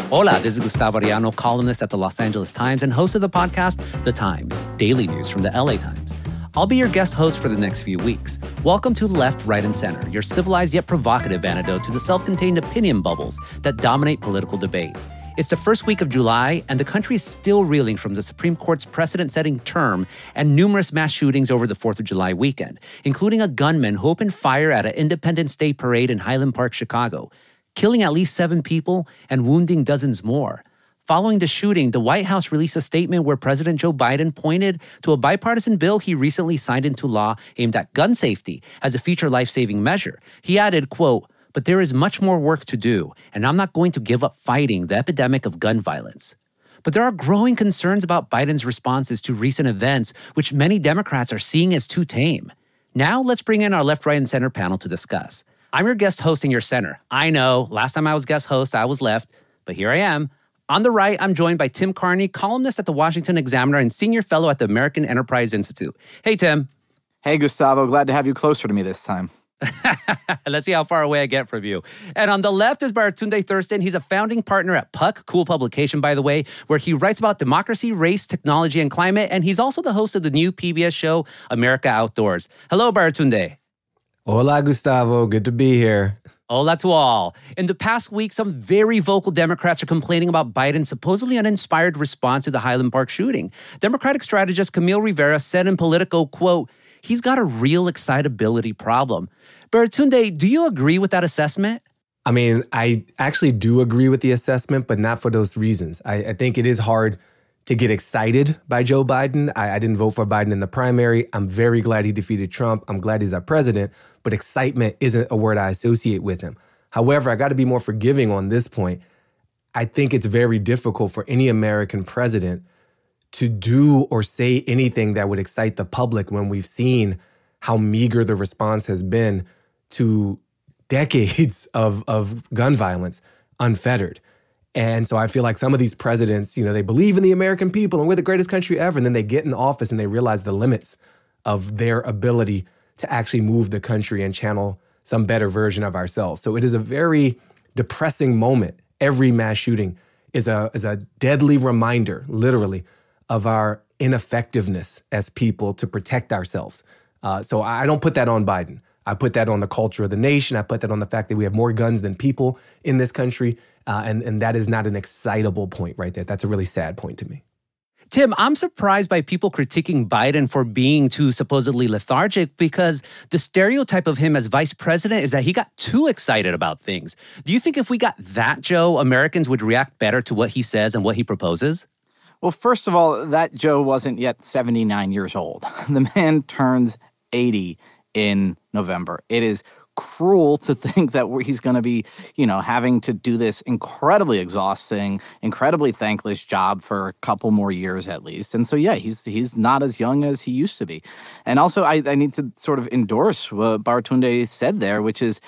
Hola, this is Gustavo Arellano, columnist at the Los Angeles Times and host of the podcast, The Times, daily news from the LA Times. I'll be your guest host for the next few weeks. Welcome to Left, Right, and Center, your civilized yet provocative antidote to the self-contained opinion bubbles that dominate political debate. It's the first week of July, and the country is still reeling from the Supreme Court's precedent-setting term and numerous mass shootings over the 4th of July weekend, including a gunman who opened fire at an Independence Day parade in Highland Park, Chicago, killing at least 7 people and wounding dozens more. Following the shooting, the White House released a statement where President Joe Biden pointed to a bipartisan bill he recently signed into law aimed at gun safety as a future life-saving measure. He added, quote, "But there is much more work to do, and I'm not going to give up fighting the epidemic of gun violence." But there are growing concerns about Biden's responses to recent events, which many Democrats are seeing as too tame. Now, let's bring in our Left, Right, and Center panel to discuss. I'm your guest host in your center. I know, last time I was guest host, I was left, but here I am. On the right, I'm joined by Tim Carney, columnist at the Washington Examiner and senior fellow at the American Enterprise Institute. Hey, Tim. Hey, Gustavo. Glad to have you closer to me this time. Let's see how far away I get from you. And on the left is Baratunde Thurston. He's a founding partner at Puck, cool publication, by the way, where he writes about democracy, race, technology, and climate. And he's also the host of the new PBS show, America Outdoors. Hello, Baratunde. Hola, Gustavo. Good to be here. Hola to all. In the past week, some very vocal Democrats are complaining about Biden's supposedly uninspired response to the Highland Park shooting. Democratic strategist Camille Rivera said in Politico, quote, "He's got a real excitability problem." Baratunde, do you agree with that assessment? I mean, I actually do agree with the assessment, but not for those reasons. I think it is hard to get excited by Joe Biden. I didn't vote for Biden in the primary. I'm very glad he defeated Trump. I'm glad he's our president, but excitement isn't a word I associate with him. However, I got to be more forgiving on this point. I think it's very difficult for any American president to do or say anything that would excite the public when we've seen how meager the response has been to decades of gun violence unfettered. And so I feel like some of these presidents, they believe in the American people and we're the greatest country ever. And then they get in office and they realize the limits of their ability to actually move the country and channel some better version of ourselves. So it is a very depressing moment. Every mass shooting is a deadly reminder, literally, of our ineffectiveness as people to protect ourselves. So I don't put that on Biden. I put that on the culture of the nation. I put that on the fact that we have more guns than people in this country. And that is not an excitable point right there. That's a really sad point to me. Tim, I'm surprised by people critiquing Biden for being too supposedly lethargic because the stereotype of him as vice president is that he got too excited about things. Do you think if we got that Joe, Americans would react better to what he says and what he proposes? Well, first of all, that Joe wasn't yet 79 years old. The man turns 80 in November. It is cruel to think that he's going to be, having to do this incredibly exhausting, incredibly thankless job for a couple more years at least. And so, yeah, he's not as young as he used to be. And also, I need to sort of endorse what Baratunde said there, which is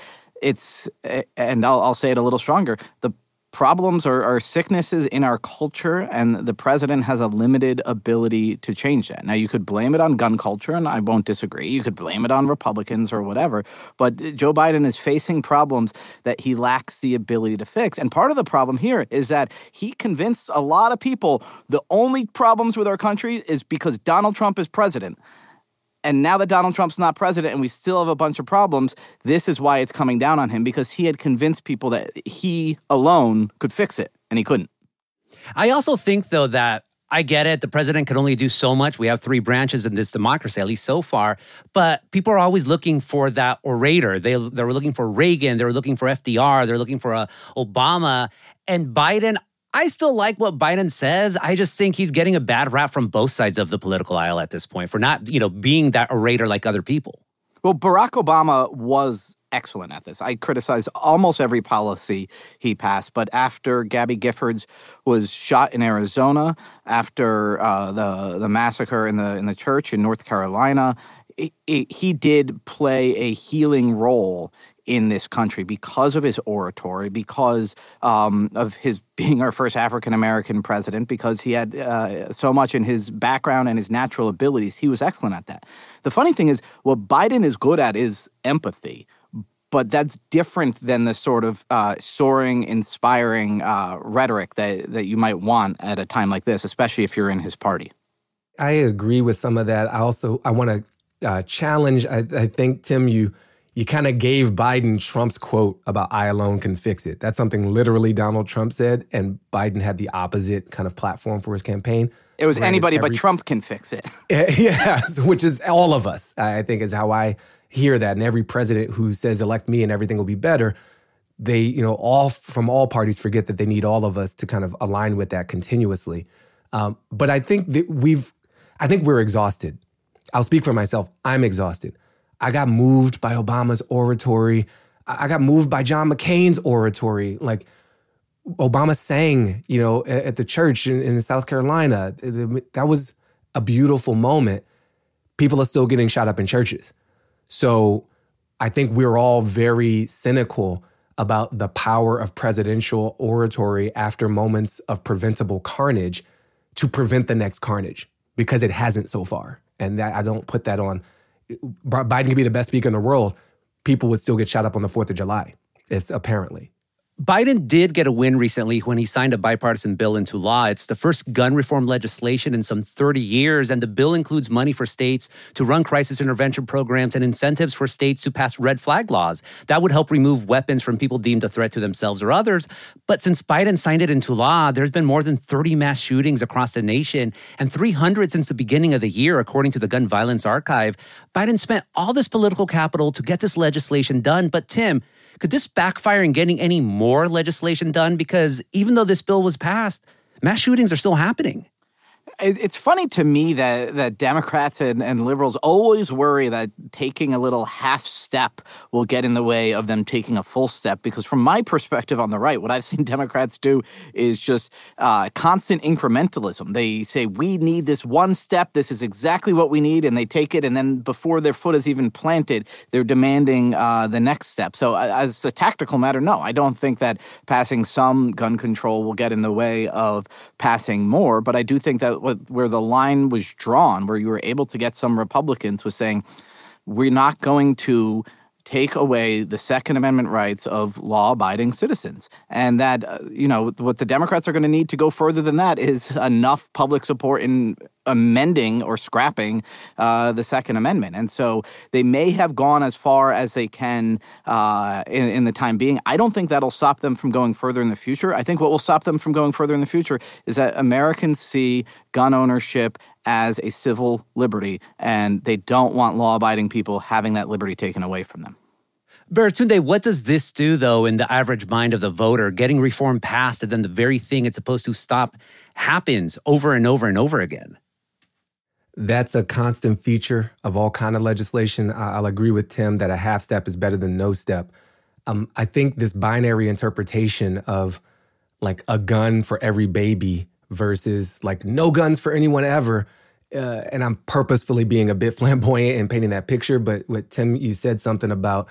and I'll say it a little stronger, the problems are sicknesses in our culture, and the president has a limited ability to change that. Now, you could blame it on gun culture, and I won't disagree. You could blame it on Republicans or whatever, but Joe Biden is facing problems that he lacks the ability to fix. And part of the problem here is that he convinced a lot of people the only problems with our country is because Donald Trump is president. And now that Donald Trump's not president and we still have a bunch of problems, this is why it's coming down on him, because he had convinced people that he alone could fix it, and he couldn't. I also think, though, that I get it. The president can only do so much. We have 3 branches in this democracy, at least so far. But people are always looking for that orator. They were looking for Reagan. They were looking for FDR. They're looking for Obama. And Biden, I still like what Biden says. I just think he's getting a bad rap from both sides of the political aisle at this point for not, being that orator like other people. Well, Barack Obama was excellent at this. I criticized almost every policy he passed, but after Gabby Giffords was shot in Arizona, after the massacre in the church in North Carolina, he did play a healing role in this country because of his oratory, because of his being our first African-American president, because he had so much in his background and his natural abilities. He was excellent at that. The funny thing is, what Biden is good at is empathy. But that's different than the sort of soaring, inspiring rhetoric that you might want at a time like this, especially if you're in his party. I agree with some of that. I want to challenge. I think, Tim, you kind of gave Biden Trump's quote about "I alone can fix it." That's something literally Donald Trump said, and Biden had the opposite kind of platform for his campaign. It was anybody but Trump can fix it. Yes, which is all of us, I think, is how I hear that. And every president who says elect me and everything will be better, they, all from all parties forget that they need all of us to kind of align with that continuously. But I think that we're exhausted. I'll speak for myself. I'm exhausted. I got moved by Obama's oratory. I got moved by John McCain's oratory. Like Obama sang, at the church in South Carolina. That was a beautiful moment. People are still getting shot up in churches. So I think we're all very cynical about the power of presidential oratory after moments of preventable carnage to prevent the next carnage, because it hasn't so far. And that, I don't put that on. Biden could be the best speaker in the world. People would still get shot up on the 4th of July, apparently. Biden did get a win recently when he signed a bipartisan bill into law. It's the first gun reform legislation in some 30 years, and the bill includes money for states to run crisis intervention programs and incentives for states to pass red flag laws. That would help remove weapons from people deemed a threat to themselves or others. But since Biden signed it into law, there's been more than 30 mass shootings across the nation and 300 since the beginning of the year, according to the Gun Violence Archive. Biden spent all this political capital to get this legislation done. But Tim, could this backfire in getting any more legislation done? Because even though this bill was passed, mass shootings are still happening. It's funny to me that Democrats and liberals always worry that taking a little half step will get in the way of them taking a full step. Because from my perspective on the right, what I've seen Democrats do is just constant incrementalism. They say, we need this one step. This is exactly what we need. And they take it. And then before their foot is even planted, they're demanding the next step. So as a tactical matter, no, I don't think that passing some gun control will get in the way of passing more. But I do think that where the line was drawn, where you were able to get some Republicans, was saying, we're not going to take away the Second Amendment rights of law-abiding citizens. And that, what the Democrats are going to need to go further than that is enough public support in amending or scrapping the Second Amendment. And so they may have gone as far as they can in the time being. I don't think that'll stop them from going further in the future. I think what will stop them from going further in the future is that Americans see gun ownership as a civil liberty, and they don't want law-abiding people having that liberty taken away from them. Baratunde, what does this do, though, in the average mind of the voter? Getting reform passed, and then the very thing it's supposed to stop happens over and over and over again. That's a constant feature of all kind of legislation. I'll agree with Tim that a half step is better than no step. I think this binary interpretation of like a gun for every baby versus like no guns for anyone ever, and I'm purposefully being a bit flamboyant and painting that picture, but with Tim, you said something about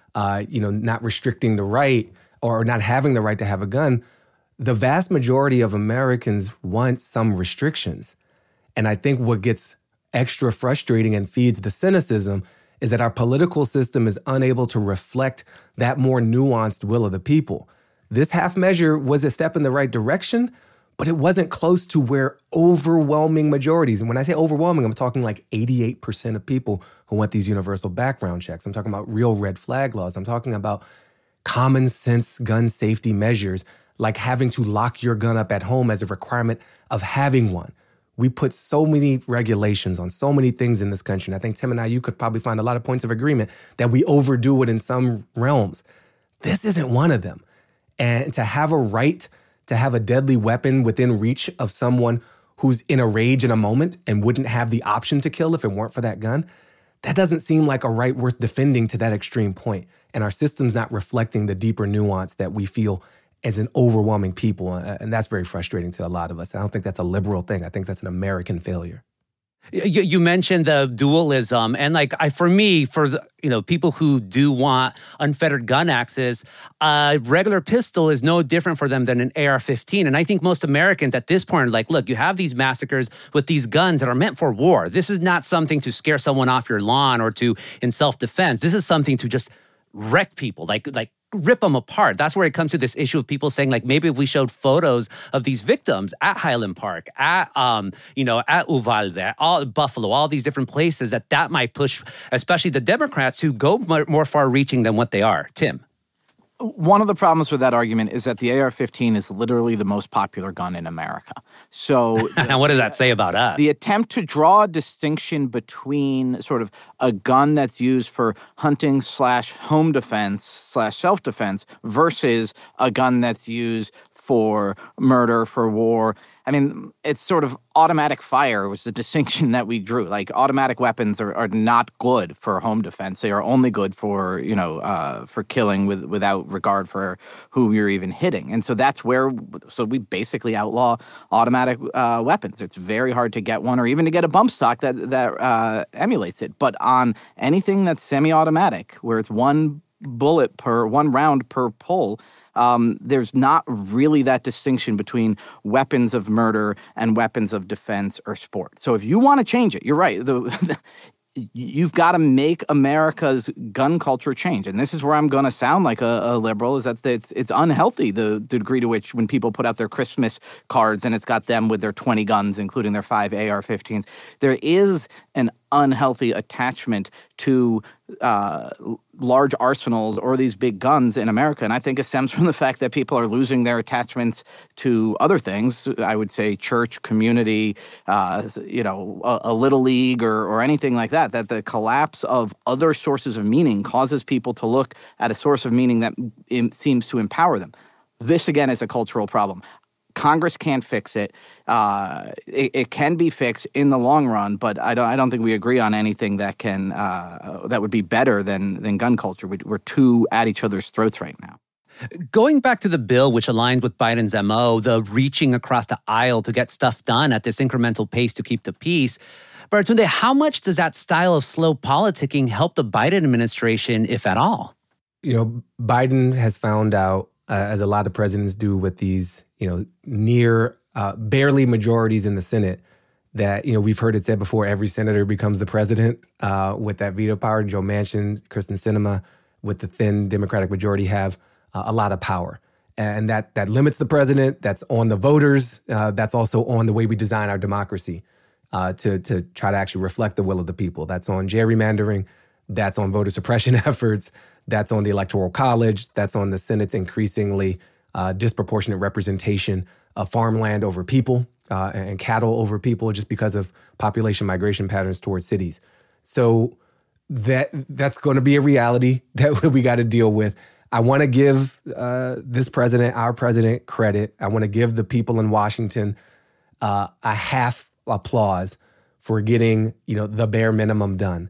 not restricting the right or not having the right to have a gun. The vast majority of Americans want some restrictions. And I think what gets extra frustrating and feeds the cynicism is that our political system is unable to reflect that more nuanced will of the people. This half measure was a step in the right direction, but it wasn't close to where overwhelming majorities, and when I say overwhelming, I'm talking like 88% of people who want these universal background checks. I'm talking about real red flag laws. I'm talking about common sense gun safety measures, like having to lock your gun up at home as a requirement of having one. We put so many regulations on so many things in this country. And I think Tim and I, you could probably find a lot of points of agreement that we overdo it in some realms. This isn't one of them. And to have a right to have a deadly weapon within reach of someone who's in a rage in a moment and wouldn't have the option to kill if it weren't for that gun, that doesn't seem like a right worth defending to that extreme point. And our system's not reflecting the deeper nuance that we feel as an overwhelming people. And that's very frustrating to a lot of us. I don't think that's a liberal thing. I think that's an American failure. You mentioned the dualism, and for the people who do want unfettered gun access, a regular pistol is no different for them than an AR-15. And I think most Americans at this point are like, look, you have these massacres with these guns that are meant for war. This is not something to scare someone off your lawn or in self-defense. This is something to just wreck people, like rip them apart. That's where it comes to this issue of people saying, like, maybe if we showed photos of these victims at Highland Park, at at Uvalde, Buffalo, all these different places, that might push, especially the Democrats, to go more far-reaching than what they are. Tim. One of the problems with that argument is that the AR-15 is literally the most popular gun in America. So what does that say about us? The attempt to draw a distinction between sort of a gun that's used for hunting / home defense / self-defense versus a gun that's used for murder, for war. I mean, it's sort of automatic fire was the distinction that we drew. Like, automatic weapons are not good for home defense. They are only good for, for killing without regard for who you're even hitting. And so that's so we basically outlaw automatic weapons. It's very hard to get one or even to get a bump stock that emulates it. But on anything that's semi-automatic, where it's one round per pull, there's not really that distinction between weapons of murder and weapons of defense or sport. So if you want to change it, you're right. You've got to make America's gun culture change. And this is where I'm going to sound like a liberal, is that it's unhealthy, the degree to which when people put out their Christmas cards and it's got them with their 20 guns, including their 5 AR-15s. There is an unhealthy attachment to large arsenals or these big guns in America. And I think it stems from the fact that people are losing their attachments to other things. I would say church, community, a little league or anything like that, that the collapse of other sources of meaning causes people to look at a source of meaning that seems to empower them. This, again, is a cultural problem. Congress can't fix it. It can be fixed in the long run, but I don't think we agree on anything that can that would be better than gun culture. We're too at each other's throats right now. Going back to the bill, which aligned with Biden's MO, the reaching across the aisle to get stuff done at this incremental pace to keep the peace, Baratunde, how much does that style of slow politicking help the Biden administration, if at all? Biden has found out, as a lot of presidents do with these, near barely majorities in the Senate, that, we've heard it said before, every senator becomes the president with that veto power. Joe Manchin, Kyrsten Sinema, with the thin Democratic majority, have a lot of power. And that limits the president. That's on the voters. That's also on the way we design our democracy to try to actually reflect the will of the people. That's on gerrymandering. That's on voter suppression efforts. That's on the Electoral College. That's on the Senate's increasingly disproportionate representation of farmland over people and cattle over people just because of population migration patterns towards cities. So that's going to be a reality that we got to deal with. I want to give this president, our president, credit. I want to give the people in Washington a half applause for getting, the bare minimum done.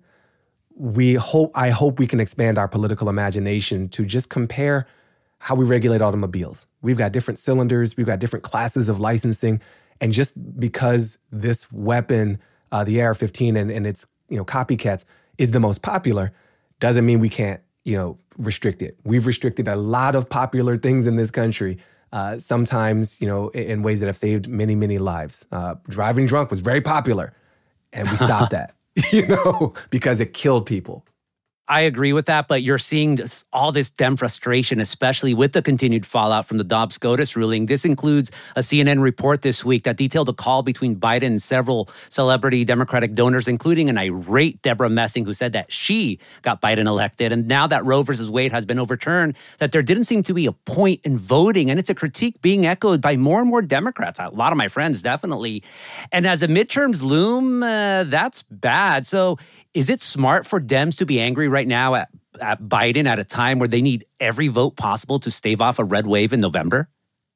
I hope we can expand our political imagination to just compare how we regulate automobiles. We've got different cylinders, we've got different classes of licensing, and just because this weapon, the AR-15 and its copycats, is the most popular, doesn't mean we can't restrict it. We've restricted a lot of popular things in this country, sometimes in ways that have saved many, many lives. Driving drunk was very popular, and we stopped that. Because it killed people. I agree with that, but you're seeing all this Dem frustration, especially with the continued fallout from the Dobbs-Scotus ruling. This includes a CNN report this week that detailed a call between Biden and several celebrity Democratic donors, including an irate Deborah Messing, who said that she got Biden elected. And now that Roe versus Wade has been overturned, that there didn't seem to be a point in voting. And it's a critique being echoed by more and more Democrats, a lot of my friends, definitely. And as the midterms loom, that's bad. So is it smart for Dems to be angry right now at Biden at a time where they need every vote possible to stave off a red wave in November?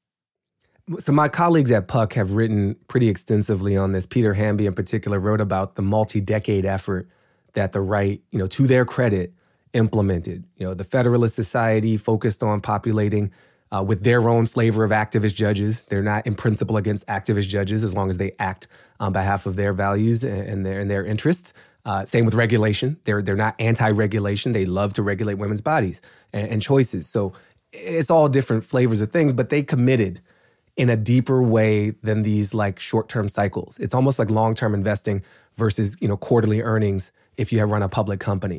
So my colleagues at Puck have written pretty extensively on this. Peter Hamby in particular wrote about the multi-decade effort that the right, to their credit, implemented. The Federalist Society focused on populating with their own flavor of activist judges. They're not in principle against activist judges as long as they act on behalf of their values and their interests. Same with regulation. They're not anti-regulation. They love to regulate women's bodies and choices. So it's all different flavors of things, but they committed in a deeper way than these like short-term cycles. It's almost like long-term investing versus, quarterly earnings if you have run a public company.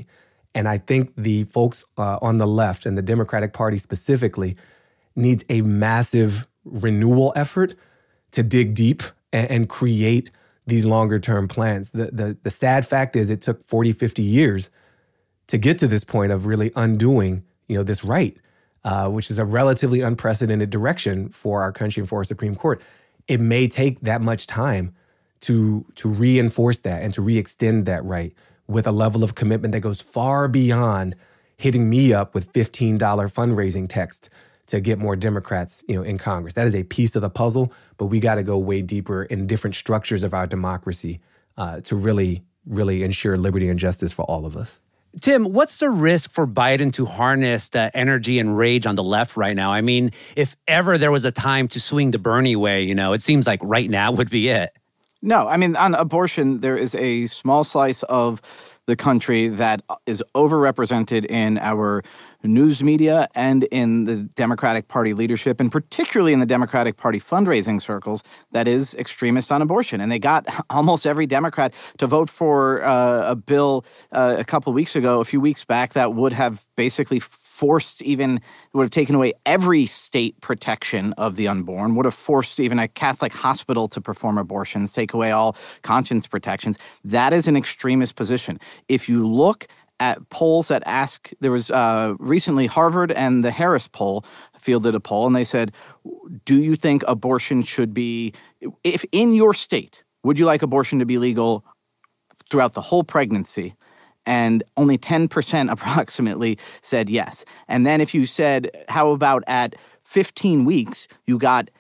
And I think the folks on the left and the Democratic Party specifically needs a massive renewal effort to dig deep and create these longer term plans. The sad fact is it took 40, 50 years to get to this point of really undoing, this right, which is a relatively unprecedented direction for our country and for our Supreme Court. It may take that much time to reinforce that and to re-extend that right with a level of commitment that goes far beyond hitting me up with $15 fundraising texts to get more Democrats, in Congress. That is a piece of the puzzle, but we got to go way deeper in different structures of our democracy to really, really ensure liberty and justice for all of us. Tim, what's the risk for Biden to harness the energy and rage on the left right now? I mean, if ever there was a time to swing the Bernie way, it seems like right now would be it. No, I mean, on abortion, there is a small slice of the country that is overrepresented in our news media and in the Democratic Party leadership, and particularly in the Democratic Party fundraising circles, that is extremist on abortion. And they got almost every Democrat to vote for a bill a few weeks back, that would have basically would have taken away every state protection of the unborn, would have forced even a Catholic hospital to perform abortions, take away all conscience protections. That is an extremist position. If you look at polls that ask, there was recently Harvard and the Harris poll fielded a poll, and they said, do you think abortion should be, if in your state, would you like abortion to be legal throughout the whole pregnancy? And only 10% approximately said yes. And then if you said, how about at 15 weeks, you got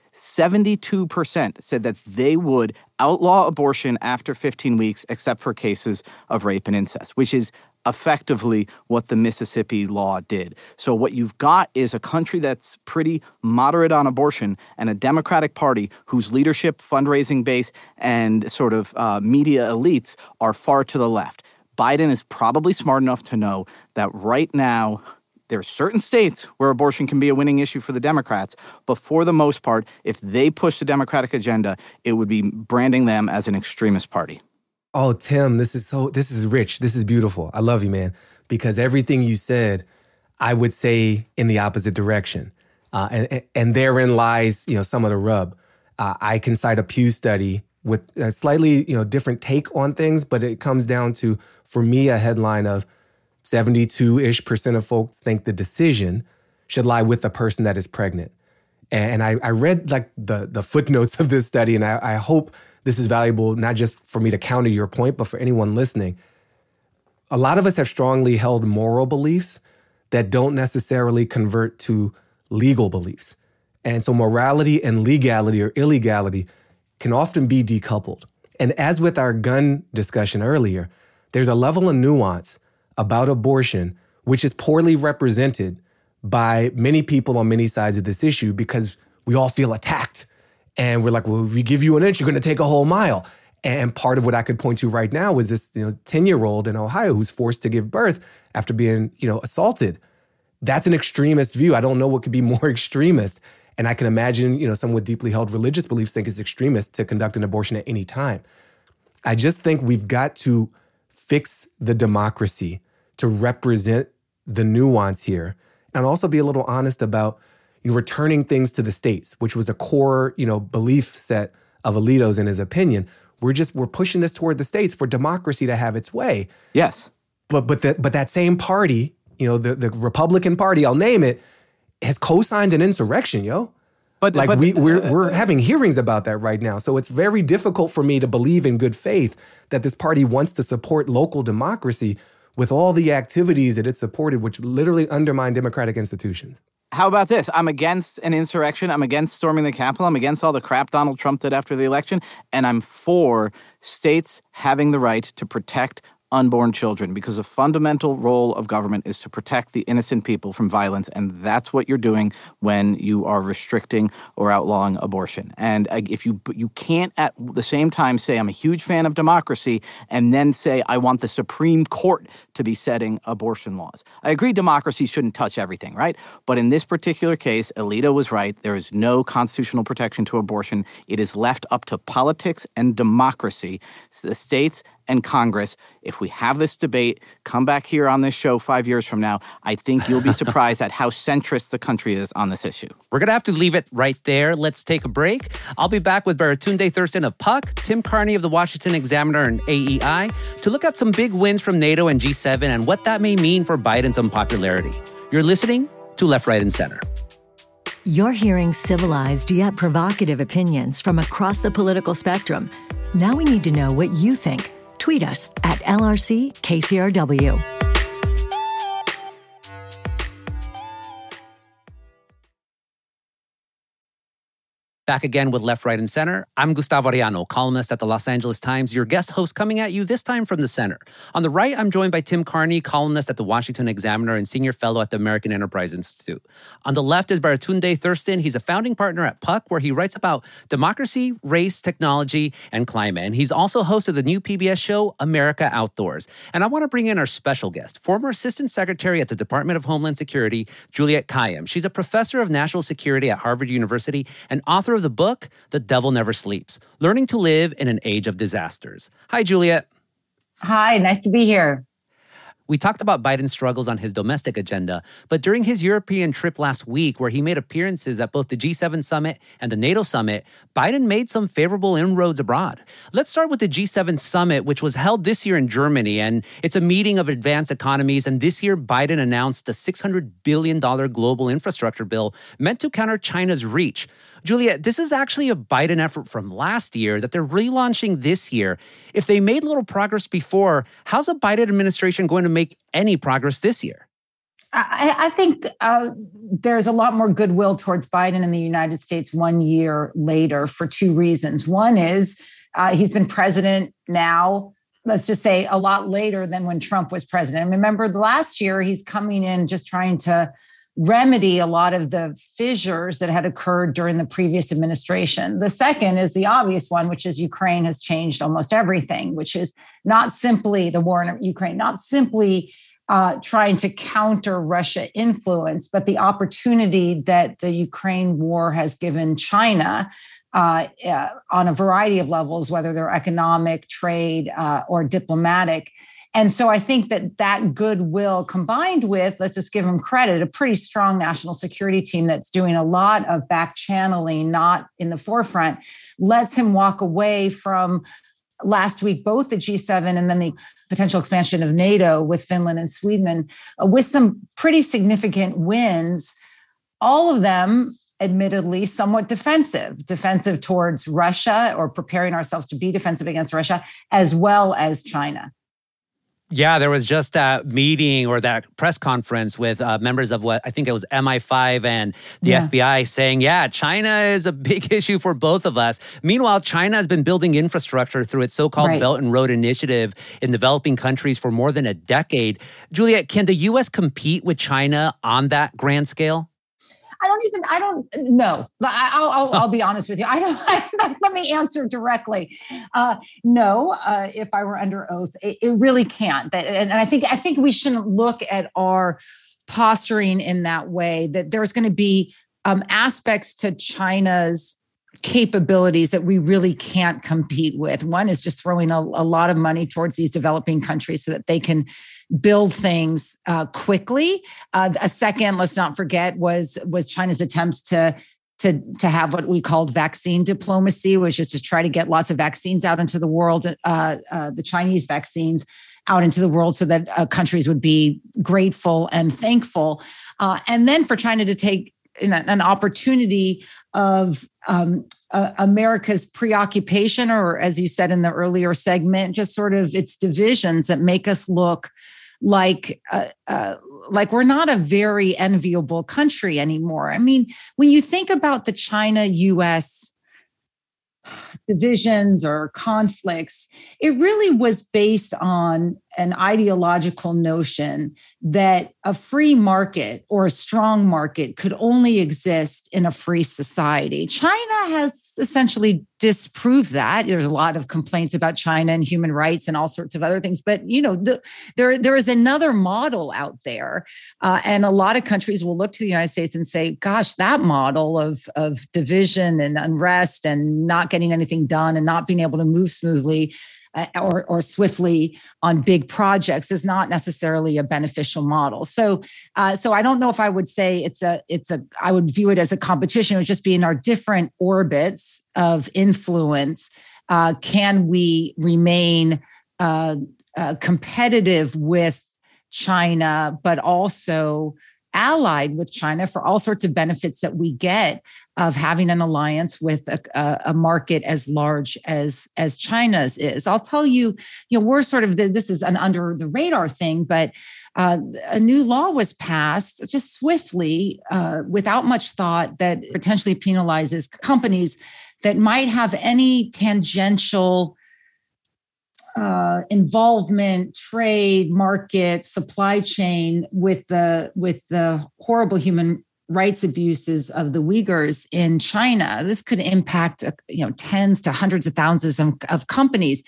72% said that they would outlaw abortion after 15 weeks, except for cases of rape and incest, which is effectively what the Mississippi law did. So what you've got is a country that's pretty moderate on abortion and a Democratic Party whose leadership, fundraising base, and sort of media elites are far to the left. Biden is probably smart enough to know that right now there are certain states where abortion can be a winning issue for the Democrats, but for the most part, if they push the Democratic agenda, it would be branding them as an extremist party. Oh, Tim, this is rich. This is beautiful. I love you, man, because everything you said, I would say in the opposite direction. And therein lies, some of the rub. I can cite a Pew study with a slightly, different take on things, but it comes down to, for me, a headline of 72-ish% of folks think the decision should lie with the person that is pregnant. And I read like the footnotes of this study, and I hope this is valuable, not just for me to counter your point, but for anyone listening. A lot of us have strongly held moral beliefs that don't necessarily convert to legal beliefs. And so morality and legality or illegality can often be decoupled. And as with our gun discussion earlier, there's a level of nuance about abortion which is poorly represented by many people on many sides of this issue because we all feel attacked. And we're like, well, if we give you an inch, you're going to take a whole mile. And part of what I could point to right now is this 10-year-old in Ohio who's forced to give birth after being assaulted. That's an extremist view. I don't know what could be more extremist. And I can imagine, someone with deeply held religious beliefs think it's extremist to conduct an abortion at any time. I just think we've got to fix the democracy to represent the nuance here and also be a little honest about returning things to the states, which was a core, belief set of Alito's in his opinion. We're pushing this toward the states for democracy to have its way. Yes. But that same party, the Republican Party, I'll name it, has co-signed an insurrection, yo. We're having hearings about that right now. So it's very difficult for me to believe in good faith that this party wants to support local democracy with all the activities that it supported, which literally undermine democratic institutions. How about this? I'm against an insurrection. I'm against storming the Capitol. I'm against all the crap Donald Trump did after the election. And I'm for states having the right to protect unborn children, because the fundamental role of government is to protect the innocent people from violence, and that's what you're doing when you are restricting or outlawing abortion. And if you can't at the same time say I'm a huge fan of democracy and then say I want the Supreme Court to be setting abortion laws. I agree democracy shouldn't touch everything, right? But in this particular case, Alito was right. There is no constitutional protection to abortion. It is left up to politics and democracy, the states and Congress. If we have this debate, come back here on this show 5 years from now, I think you'll be surprised at how centrist the country is on this issue. We're going to have to leave it right there. Let's take a break. I'll be back with Baratunde Thurston of Puck, Tim Carney of the Washington Examiner and AEI to look at some big wins from NATO and G7 and what that may mean for Biden's unpopularity. You're listening to Left, Right, and Center. You're hearing civilized yet provocative opinions from across the political spectrum. Now we need to know what you think. Tweet us at LRCKCRW. Back again with Left, Right, and Center. I'm Gustavo Arellano, columnist at the Los Angeles Times, your guest host coming at you this time from the center. On the right, I'm joined by Tim Carney, columnist at the Washington Examiner and senior fellow at the American Enterprise Institute. On the left is Baratunde Thurston. He's a founding partner at Puck, where he writes about democracy, race, technology, and climate. And he's also host of the new PBS show, America Outdoors. And I want to bring in our special guest, former Assistant Secretary at the Department of Homeland Security, Juliette Kayyem. She's a professor of national security at Harvard University and author of the book, The Devil Never Sleeps, Learning to Live in an Age of Disasters. Hi, Juliette. Hi, nice to be here. We talked about Biden's struggles on his domestic agenda, but during his European trip last week, where he made appearances at both the G7 summit and the NATO summit, Biden made some favorable inroads abroad. Let's start with the G7 summit, which was held this year in Germany, and it's a meeting of advanced economies. And this year, Biden announced a $600 billion global infrastructure bill meant to counter China's reach. Juliette, this is actually a Biden effort from last year that they're relaunching this year. If they made little progress before, how's the Biden administration going to make any progress this year? I think there's a lot more goodwill towards Biden in the United States 1 year later for two reasons. One is he's been president now, let's just say a lot later than when Trump was president. And remember, the last year he's coming in just trying to remedy a lot of the fissures that had occurred during the previous administration. The second is the obvious one, which is Ukraine has changed almost everything, which is not simply the war in Ukraine, not simply trying to counter Russia influence, but the opportunity that the Ukraine war has given China on a variety of levels, whether they're economic, trade, or diplomatic. And so I think that goodwill combined with, let's just give them credit, a pretty strong national security team that's doing a lot of back channeling, not in the forefront, lets him walk away from last week, both the G7 and then the potential expansion of NATO with Finland and Sweden, with some pretty significant wins, all of them admittedly somewhat defensive towards Russia or preparing ourselves to be defensive against Russia, as well as China. Yeah, there was just that meeting or that press conference with members of what I think it was MI5 and the FBI saying, China is a big issue for both of us. Meanwhile, China has been building infrastructure through its so-called Belt and Road Initiative in developing countries for more than a decade. Juliette, can the U.S. compete with China on that grand scale? I don't know. I'll be honest with you. Let me answer directly. No, if I were under oath, it really can't. And I think we shouldn't look at our posturing in that way, that there's going to be aspects to China's capabilities that we really can't compete with. One is just throwing a lot of money towards these developing countries so that they can build things quickly. A second, let's not forget, was China's attempts to have what we called vaccine diplomacy, which is to try to get lots of vaccines out into the world, the Chinese vaccines out into the world so that countries would be grateful and thankful. And then for China to take an opportunity of America's preoccupation, or as you said in the earlier segment, just sort of its divisions that make us look like we're not a very enviable country anymore. I mean, when you think about the China-US divisions or conflicts, it really was based on an ideological notion that a free market or a strong market could only exist in a free society. China has essentially disproved that. There's a lot of complaints about China and human rights and all sorts of other things, but there is another model out there, and a lot of countries will look to the United States and say, "Gosh, that model of division and unrest and not getting anything done and not being able to move smoothly." or swiftly on big projects is not necessarily a beneficial model. So I don't know if I would say I would view it as a competition. It would just be in our different orbits of influence. Can we remain competitive with China, but also allied with China for all sorts of benefits that we get of having an alliance with a market as large as China's is. I'll tell you, we're sort of, this is an under the radar thing, but a new law was passed just swiftly without much thought that potentially penalizes companies that might have any tangential involvement, trade, market, supply chain with the horrible human rights abuses of the Uyghurs in China. This could impact tens to hundreds of thousands of companies.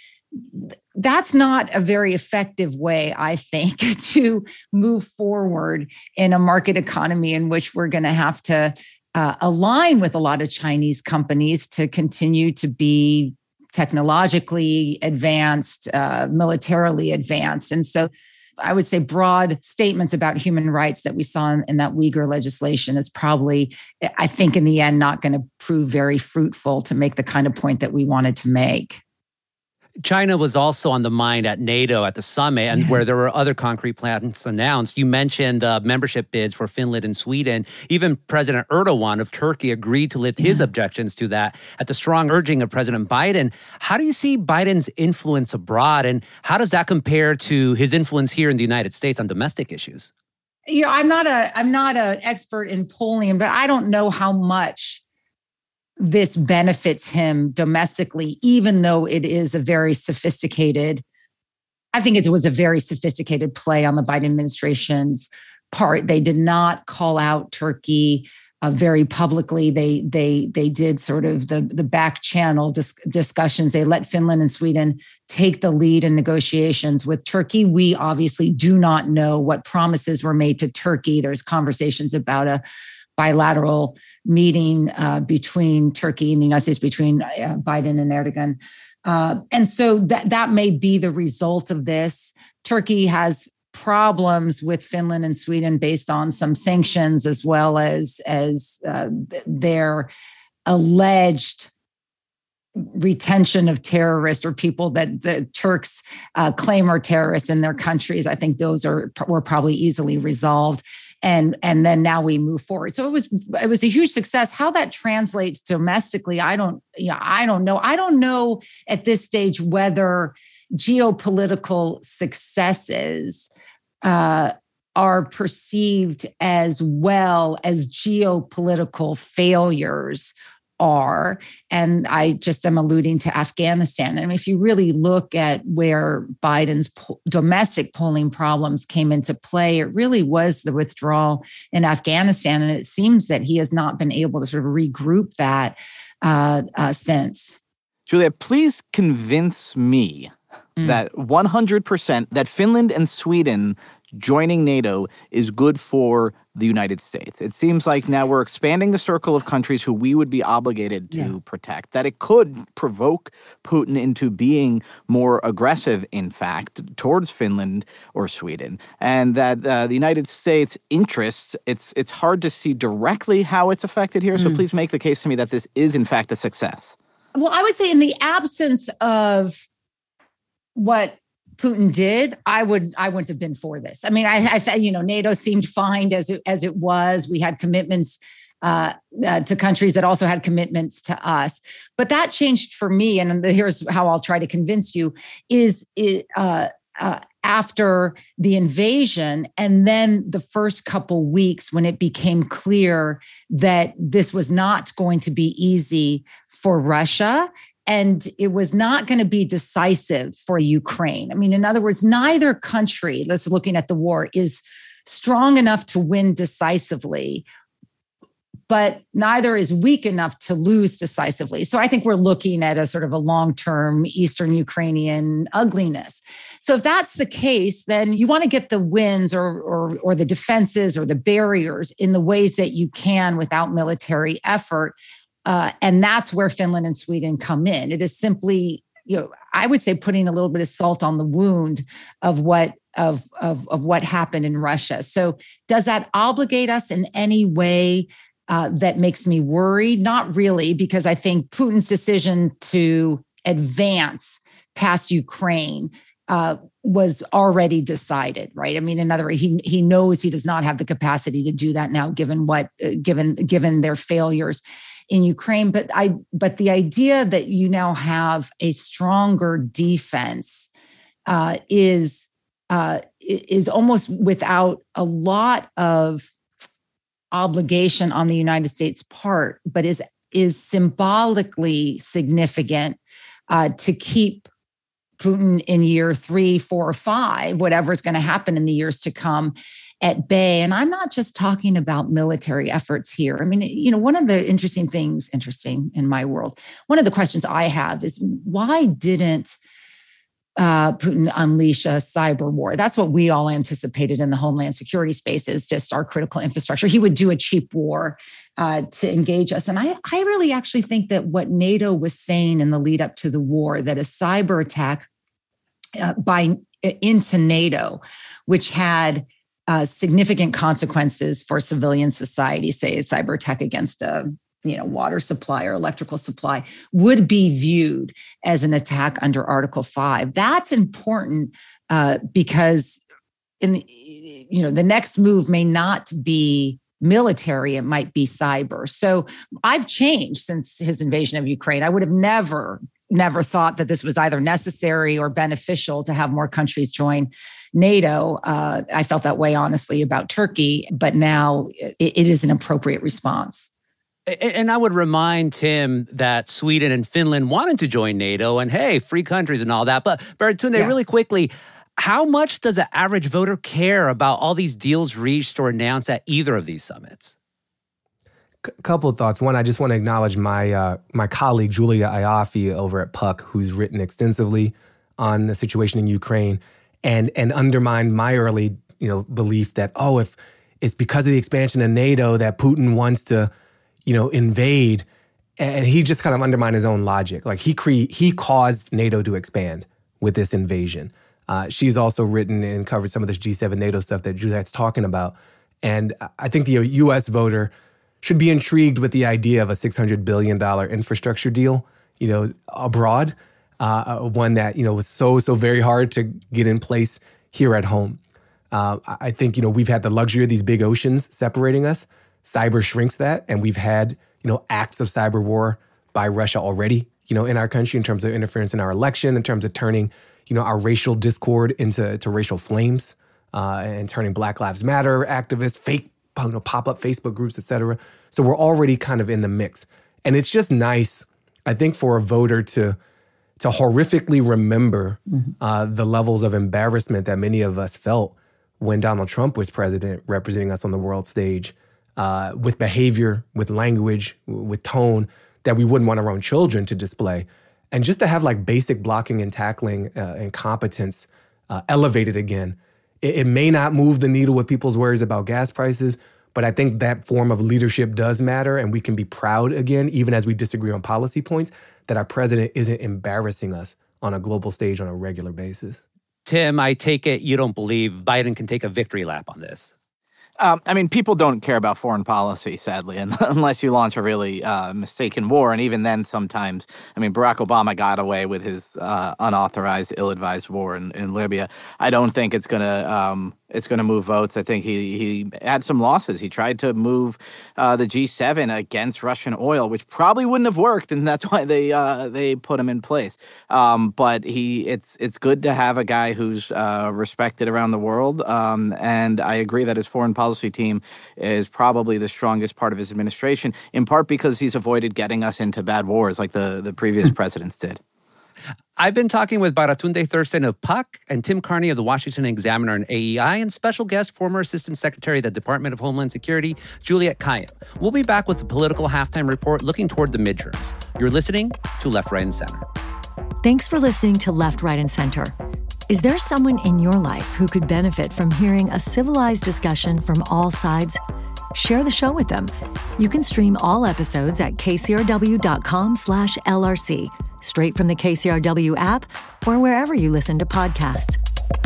That's not a very effective way, I think, to move forward in a market economy in which we're going to have to align with a lot of Chinese companies to continue to be technologically advanced, militarily advanced. And so I would say broad statements about human rights that we saw in that Uyghur legislation is probably, I think in the end, not going to prove very fruitful to make the kind of point that we wanted to make. China was also on the mind at NATO at the summit, and where there were other concrete plans announced. You mentioned membership bids for Finland and Sweden. Even President Erdogan of Turkey agreed to lift his objections to that at the strong urging of President Biden. How do you see Biden's influence abroad, and how does that compare to his influence here in the United States on domestic issues? I'm not an expert in polling, but I don't know how much this benefits him domestically, even though it is a very sophisticated, I think it was a very sophisticated play on the Biden administration's part. They did not call out Turkey very publicly. They did sort of the back channel discussions. They let Finland and Sweden take the lead in negotiations with Turkey. We obviously do not know what promises were made to Turkey. There's conversations about a bilateral meeting between Turkey and the United States, between Biden and Erdogan. And so that may be the result of this. Turkey has problems with Finland and Sweden based on some sanctions, as well as their alleged retention of terrorists or people that the Turks claim are terrorists in their countries. I think those were probably easily resolved. And then now we move forward. So it was a huge success. How that translates domestically, I don't know. I don't know at this stage whether geopolitical successes are perceived as well as geopolitical failures are. And I just am alluding to Afghanistan. I mean, if you really look at where Biden's domestic polling problems came into play, it really was the withdrawal in Afghanistan. And it seems that he has not been able to sort of regroup that since. Julia, please convince me that 100% that Finland and Sweden joining NATO is good for the United States. It seems like now we're expanding the circle of countries who we would be obligated to protect, that it could provoke Putin into being more aggressive, in fact, towards Finland or Sweden, and that the United States interests, it's hard to see directly how it's affected here. So please make the case to me that this is, in fact, a success. Well, I would say in the absence of what Putin did, I wouldn't have been for this. I mean, I NATO seemed fine as it was. We had commitments to countries that also had commitments to us, but that changed for me. And here's how I'll try to convince you: is after the invasion, and then the first couple weeks when it became clear that this was not going to be easy for Russia. And it was not going to be decisive for Ukraine. I mean, in other words, neither country, let's looking at the war, is strong enough to win decisively, but neither is weak enough to lose decisively. So I think we're looking at a sort of a long-term Eastern Ukrainian ugliness. So if that's the case, then you want to get the wins or the defenses or the barriers in the ways that you can without military effort. And that's where Finland and Sweden come in. It is simply I would say putting a little bit of salt on the wound of what happened in Russia. So does that obligate us in any way that makes me worried? Not really, because I think Putin's decision to advance past Ukraine was already decided, right? I mean, in other words, he knows he does not have the capacity to do that now, given their failures in Ukraine. But the idea that you now have a stronger defense is almost without a lot of obligation on the United States' part, but is symbolically significant to keep Putin in year 3, 4, or 5, whatever's going to happen in the years to come, at bay. And I'm not just talking about military efforts here. I mean, one of the interesting in my world, one of the questions I have is, why didn't Putin unleash a cyber war? That's what we all anticipated in the homeland security space, is just our critical infrastructure. He would do a cheap war to engage us. And I really actually think that what NATO was saying in the lead up to the war, that a cyber attack into NATO, which had significant consequences for civilian society, say a cyber attack against a water supply or electrical supply, would be viewed as an attack under Article 5. That's important because the next move may not be military, it might be cyber. So I've changed since his invasion of Ukraine. I would have never thought that this was either necessary or beneficial to have more countries join NATO. I felt that way, honestly, about Turkey, but now it is an appropriate response. And I would remind Tim that Sweden and Finland wanted to join NATO, and hey, free countries and all that. But Baratunde, really quickly, how much does the average voter care about all these deals reached or announced at either of these summits? Couple of thoughts. One, I just want to acknowledge my colleague, Julia Ioffe, over at Puck, who's written extensively on the situation in Ukraine and undermined my early belief that, if it's because of the expansion of NATO that Putin wants to invade. And he just kind of undermined his own logic. Like he caused NATO to expand with this invasion. She's also written and covered some of this G7 NATO stuff that Juliet's talking about. And I think the U.S. voter should be intrigued with the idea of a $600 billion infrastructure deal, abroad, one that, was so very hard to get in place here at home. I think, we've had the luxury of these big oceans separating us. Cyber shrinks that, and we've had, acts of cyber war by Russia already, in our country, in terms of interference in our election, in terms of turning, our racial discord into racial flames, and turning Black Lives Matter activists, fake, pop-up Facebook groups, et cetera. So we're already kind of in the mix. And it's just nice, I think, for a voter to horrifically remember the levels of embarrassment that many of us felt when Donald Trump was president, representing us on the world stage, with behavior, with language, with tone that we wouldn't want our own children to display. And just to have like basic blocking and tackling and competence elevated again. It may not move the needle with people's worries about gas prices, but I think that form of leadership does matter, and we can be proud again, even as we disagree on policy points, that our president isn't embarrassing us on a global stage on a regular basis. Tim, I take it you don't believe Biden can take a victory lap on this. People don't care about foreign policy, sadly, unless you launch a really mistaken war. And even then, sometimes, Barack Obama got away with his unauthorized, ill-advised war in Libya. I don't think it's gonna move votes. I think he had some losses. He tried to move the G7 against Russian oil, which probably wouldn't have worked, and that's why they put him in place. But it's good to have a guy who's respected around the world, and I agree that his foreign policy team is probably the strongest part of his administration, in part because he's avoided getting us into bad wars like the previous presidents did. I've been talking with Baratunde Thurston of Puck and Tim Carney of the Washington Examiner and AEI, and special guest, former Assistant Secretary of the Department of Homeland Security, Juliette Kayyem. We'll be back with the political halftime report looking toward the midterms. You're listening to Left, Right, and Center. Thanks for listening to Left, Right, and Center. Is there someone in your life who could benefit from hearing a civilized discussion from all sides? Share the show with them. You can stream all episodes at kcrw.com/LRC. straight from the KCRW app or wherever you listen to podcasts.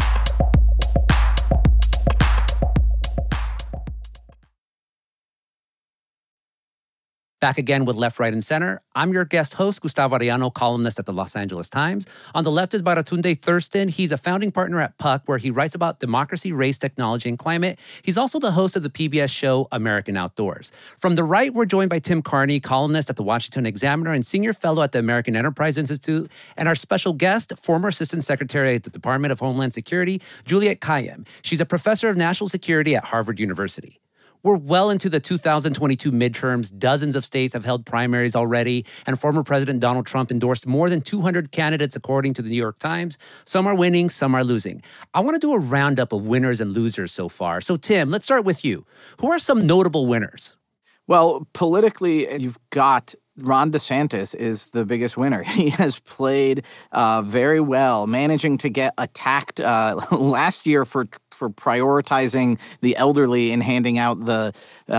Back again with Left, Right, and Center. I'm your guest host, Gustavo Arellano, columnist at the Los Angeles Times. On the left is Baratunde Thurston. He's a founding partner at Puck, where he writes about democracy, race, technology, and climate. He's also the host of the PBS show American Outdoors. From the right, we're joined by Tim Carney, columnist at the Washington Examiner and senior fellow at the American Enterprise Institute, and our special guest, former assistant secretary at the Department of Homeland Security, Juliette Kayyem. She's a professor of national security at Harvard University. We're well into the 2022 midterms. Dozens of states have held primaries already, and former President Donald Trump endorsed more than 200 candidates, according to the New York Times. Some are winning, some are losing. I want to do a roundup of winners and losers so far. So, Tim, let's start with you. Who are some notable winners? Well, politically, you've got Ron DeSantis is the biggest winner. He has played very well, managing to get attacked last year for prioritizing the elderly and handing out the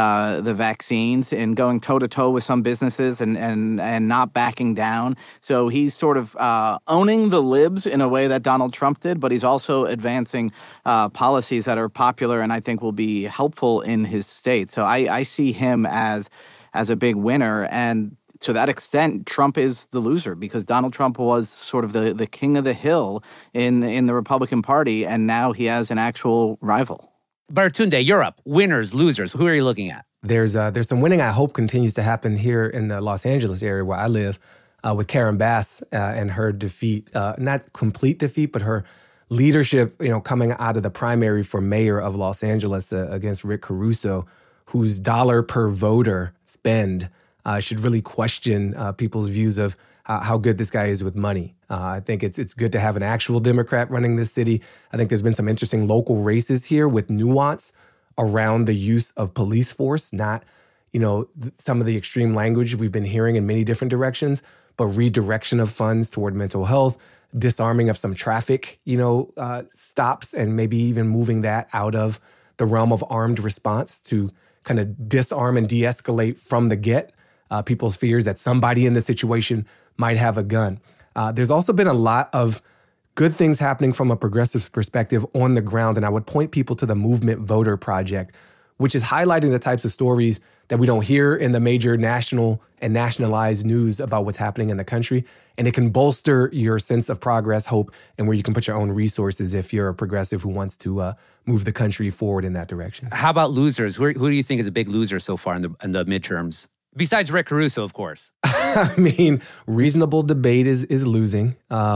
vaccines and going toe-to-toe with some businesses and not backing down. So he's sort of owning the libs in a way that Donald Trump did, but he's also advancing policies that are popular and I think will be helpful in his state. So I see him as a big winner. And to that extent, Trump is the loser because Donald Trump was sort of the king of the hill in the Republican Party, and now he has an actual rival. Baratunde, Europe, winners, losers. Who are you looking at? There's some winning I hope continues to happen here in the Los Angeles area where I live with Karen Bass and her defeat, not complete defeat, but her leadership, coming out of the primary for mayor of Los Angeles against Rick Caruso, whose dollar per voter spend should really question people's views of how good this guy is with money. I think it's good to have an actual Democrat running this city. I think there's been some interesting local races here with nuance around the use of police force, not, some of the extreme language we've been hearing in many different directions, but redirection of funds toward mental health, disarming of some traffic, stops, and maybe even moving that out of the realm of armed response to kind of disarm and de-escalate from the get people's fears that somebody in the situation might have a gun. There's also been a lot of good things happening from a progressive perspective on the ground, and I would point people to the Movement Voter Project, which is highlighting the types of stories that we don't hear in the major national and nationalized news about what's happening in the country. And it can bolster your sense of progress, hope, and where you can put your own resources if you're a progressive who wants to move the country forward in that direction. How about losers? Who do you think is a big loser so far in the midterms? Besides Rick Caruso, of course. I mean, reasonable debate is losing.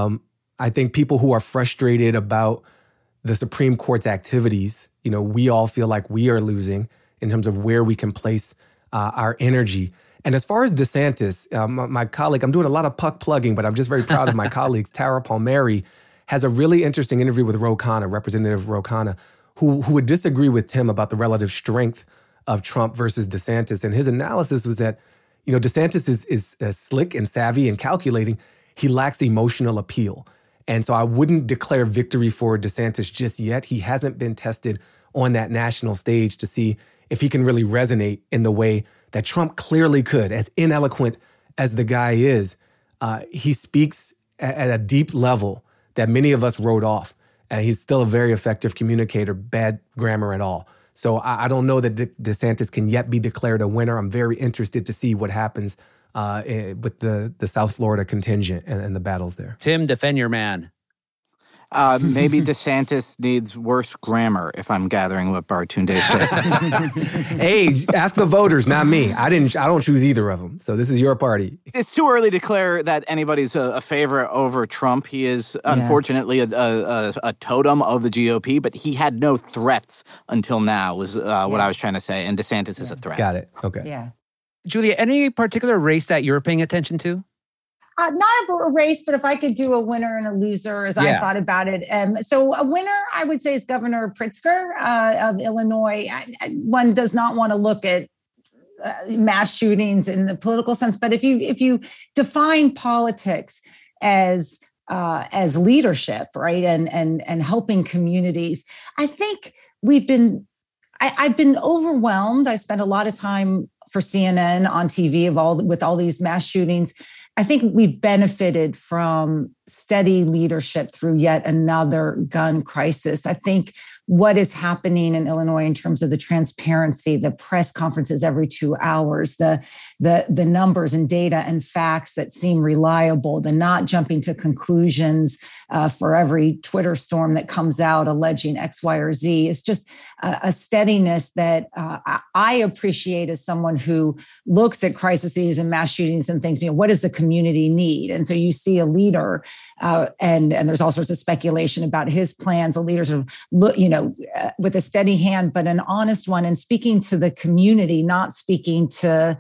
I think people who are frustrated about the Supreme Court's activities, we all feel like we are losing in terms of where we can place our energy. And as far as DeSantis, my colleague, I'm doing a lot of Puck plugging, but I'm just very proud of my colleagues. Tara Palmieri has a really interesting interview with Ro Khanna, Representative Ro Khanna, who would disagree with Tim about the relative strength of Trump versus DeSantis. And his analysis was that, DeSantis is slick and savvy and calculating. He lacks emotional appeal. And so I wouldn't declare victory for DeSantis just yet. He hasn't been tested on that national stage to see if he can really resonate in the way that Trump clearly could. As ineloquent as the guy is, he speaks at a deep level that many of us wrote off. And he's still a very effective communicator, bad grammar at all. So I don't know that DeSantis can yet be declared a winner. I'm very interested to see what happens with the South Florida contingent and the battles there. Tim, defend your man. Maybe DeSantis needs worse grammar, if I'm gathering what Baratunde said. Hey, ask the voters, not me. I don't choose either of them. So this is your party. It's too early to declare that anybody's a favorite over Trump. He is, unfortunately, a totem of the GOP, but he had no threats until now, was what I was trying to say. And DeSantis is a threat. Got it. Okay. Yeah. Julia, any particular race that you're paying attention to? Not a race, but if I could do a winner and a loser as I thought about it. So a winner, I would say, is Governor Pritzker of Illinois. One does not want to look at mass shootings in the political sense, but if you define politics as leadership, right, and helping communities, I think I've been overwhelmed. I spent a lot of time for CNN on TV with all these mass shootings. I think we've benefited from steady leadership through yet another gun crisis. I think what is happening in Illinois in terms of the transparency, the press conferences every 2 hours, the numbers and data and facts that seem reliable, the not jumping to conclusions for every Twitter storm that comes out alleging X, Y, or Z. It's just a steadiness that I appreciate as someone who looks at crises and mass shootings and thinks, what does the community need? And so you see a leader, and there's all sorts of speculation about his plans. The leaders are, with a steady hand, but an honest one, and speaking to the community, not speaking to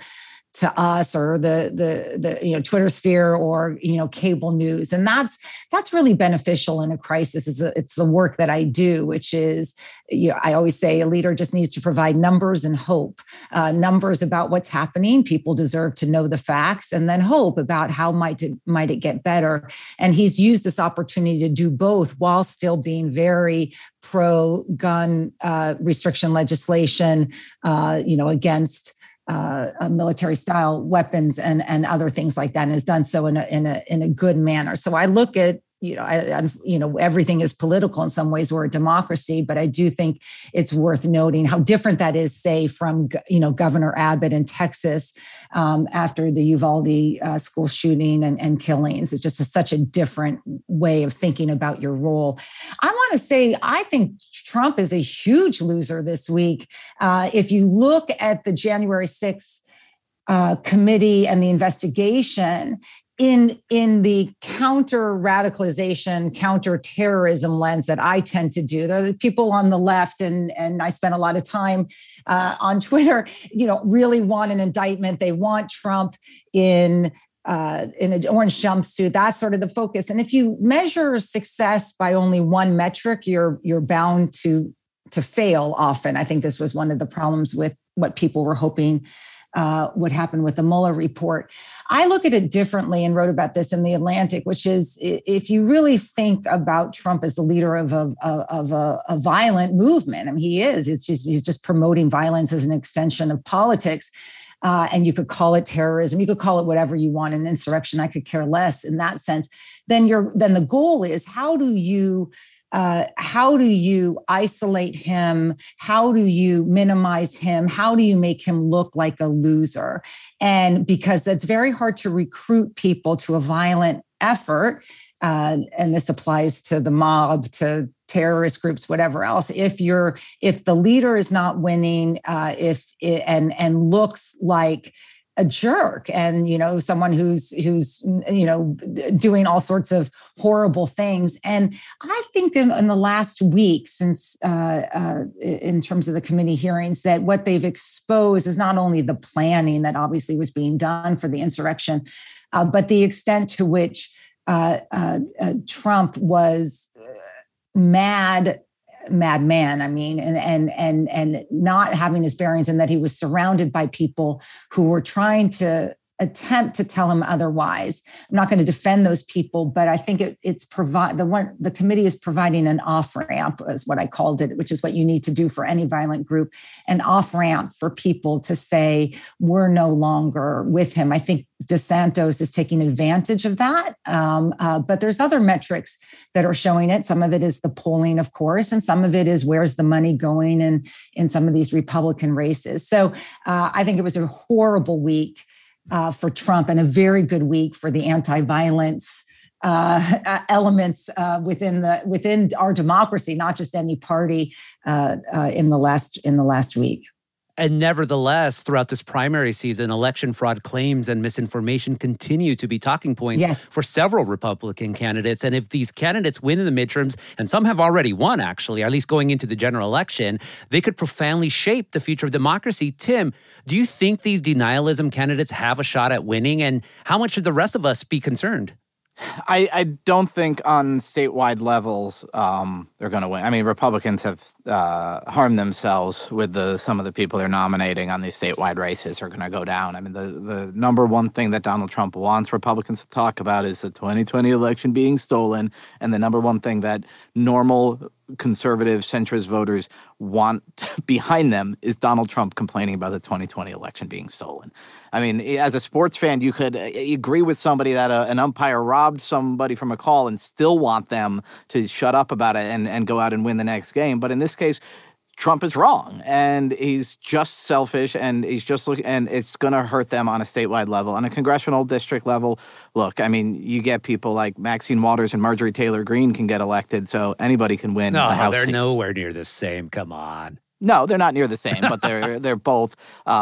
us or the Twitter sphere or cable news. And that's really beneficial in a crisis. It's the work that I do, which is, I always say a leader just needs to provide numbers and hope. Numbers about what's happening. People deserve to know the facts, and then hope about how might it get better. And he's used this opportunity to do both while still being very pro-gun restriction legislation, against military-style weapons and other things like that, and has done so in a good manner. So I look at everything is political in some ways. We're a democracy, but I do think it's worth noting how different that is, say, from Governor Abbott in Texas after the Uvalde school shooting and killings. It's just such a different way of thinking about your role. I want to say I think Trump is a huge loser this week. If you look at the January 6th committee and the investigation, in the counter-radicalization, counter-terrorism lens that I tend to do, the people on the left, and I spend a lot of time on Twitter, really want an indictment. They want Trump in an orange jumpsuit. That's sort of the focus. And if you measure success by only one metric, you're bound to fail often. I think this was one of the problems with what people were hoping would happen with the Mueller report. I look at it differently and wrote about this in The Atlantic, which is if you really think about Trump as the leader of a violent movement, I mean, he is. He's just promoting violence as an extension of politics. And you could call it terrorism. You could call it whatever you want, an insurrection. I could care less in that sense. Then the goal is how do you isolate him? How do you minimize him? How do you make him look like a loser? And because that's very hard to recruit people to a violent effort, and this applies to the mob, to terrorist groups, whatever else. If the leader is not winning, and looks like a jerk, and someone who's doing all sorts of horrible things. And I think in the last week, since in terms of the committee hearings, that what they've exposed is not only the planning that obviously was being done for the insurrection, but the extent to which Trump was madman. I mean, and not having his bearings, and that he was surrounded by people who were trying to attempt to tell him otherwise. I'm not going to defend those people, but I think the committee is providing an off-ramp, is what I called it, which is what you need to do for any violent group, an off-ramp for people to say, we're no longer with him. I think DeSantis is taking advantage of that. But there's other metrics that are showing it. Some of it is the polling, of course, and some of it is where's the money going in some of these Republican races. So I think it was a horrible week for Trump, and a very good week for the anti-violence elements within our democracy, not just any party in the last week. And nevertheless, throughout this primary season, election fraud claims and misinformation continue to be talking points for several Republican candidates. And if these candidates win in the midterms, and some have already won, actually, or at least going into the general election, they could profoundly shape the future of democracy. Tim, do you think these denialism candidates have a shot at winning? And how much should the rest of us be concerned? I don't think on statewide levels they're going to win. I mean, Republicans have harmed themselves with some of the people they're nominating on these statewide races are going to go down. I mean, the number one thing that Donald Trump wants Republicans to talk about is the 2020 election being stolen, and the number one thing that normal conservative centrist voters want behind them is Donald Trump complaining about the 2020 election being stolen. I mean, as a sports fan, you could agree with somebody that an umpire robbed somebody from a call and still want them to shut up about it and go out and win the next game. But in this case, Trump is wrong, and he's just selfish, and he's just looking, and it's going to hurt them on a statewide level. On a congressional district level, look, I mean, you get people like Maxine Waters and Marjorie Taylor Greene can get elected, so anybody can win a House they're seat. nowhere near the same. Come on. No, they're not near the same, but they're both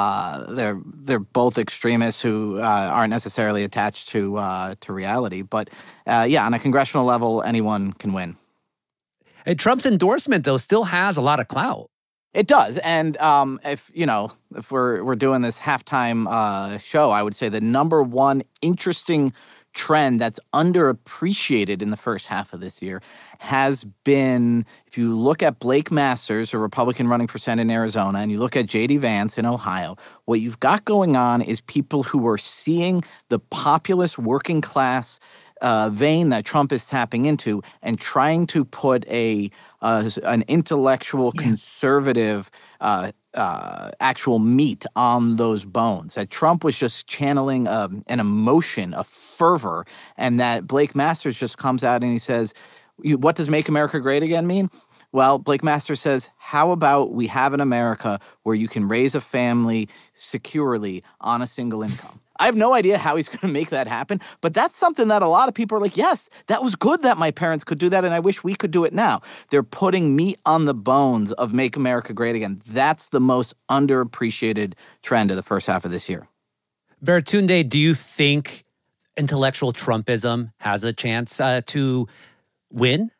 extremists who aren't necessarily attached to reality. But on a congressional level, anyone can win. And Trump's endorsement, though, still has a lot of clout. It does. And if we're doing this halftime show, I would say the number one interesting trend that's underappreciated in the first half of this year has been, if you look at Blake Masters, a Republican running for Senate in Arizona, and you look at J.D. Vance in Ohio, what you've got going on is people who are seeing the populist working class vein that Trump is tapping into and trying to put an intellectual conservative actual meat on those bones. That Trump was just channeling an emotion, a fervor, and that Blake Masters just comes out and he says, what does Make America Great Again mean? Well, Blake Masters says, how about we have an America where you can raise a family securely on a single income? I have no idea how he's going to make that happen, but that's something that a lot of people are like, yes, that was good that my parents could do that, and I wish we could do it now. They're putting meat on the bones of Make America Great Again. That's the most underappreciated trend of the first half of this year. Baratunde, do you think intellectual Trumpism has a chance to win?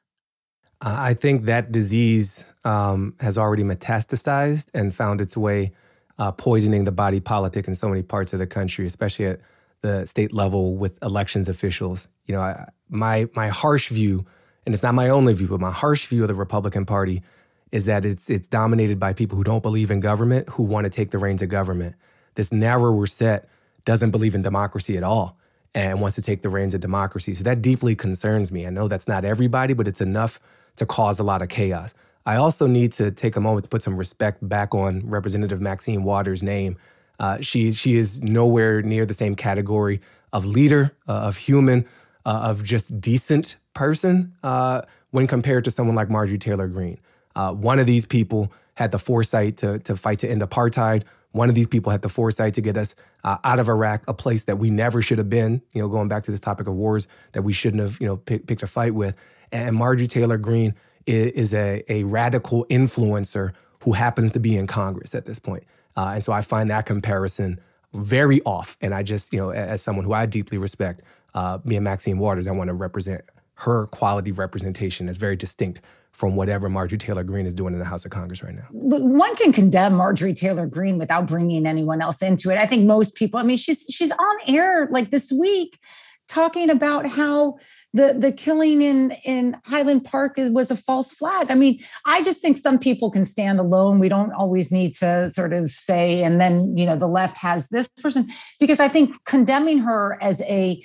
I think that disease has already metastasized and found its way poisoning the body politic in so many parts of the country, especially at the state level with elections officials. You know, my harsh view, and it's not my only view, but my harsh view of the Republican Party is that it's dominated by people who don't believe in government, who want to take the reins of government. This narrower set doesn't believe in democracy at all and wants to take the reins of democracy. So that deeply concerns me. I know that's not everybody, but it's enough to cause a lot of chaos. I also need to take a moment to put some respect back on Representative Maxine Waters' name. She is nowhere near the same category of leader, of human, of just decent person when compared to someone like Marjorie Taylor Greene. One of these people had the foresight to fight to end apartheid. One of these people had the foresight to get us out of Iraq, a place that we never should have been, going back to this topic of wars that we shouldn't have, picked a fight with. And Marjorie Taylor Greene is a radical influencer who happens to be in Congress at this point. And so I find that comparison very off. And I just, as someone who I deeply respect, me and Maxine Waters, I want to represent her quality representation as very distinct from whatever Marjorie Taylor Greene is doing in the House of Congress right now. But one can condemn Marjorie Taylor Greene without bringing anyone else into it. I think most people, she's on air like this week talking about how the killing in Highland Park was a false flag. I just think some people can stand alone. We don't always need to sort of say, and then, the left has this person, because I think condemning her as a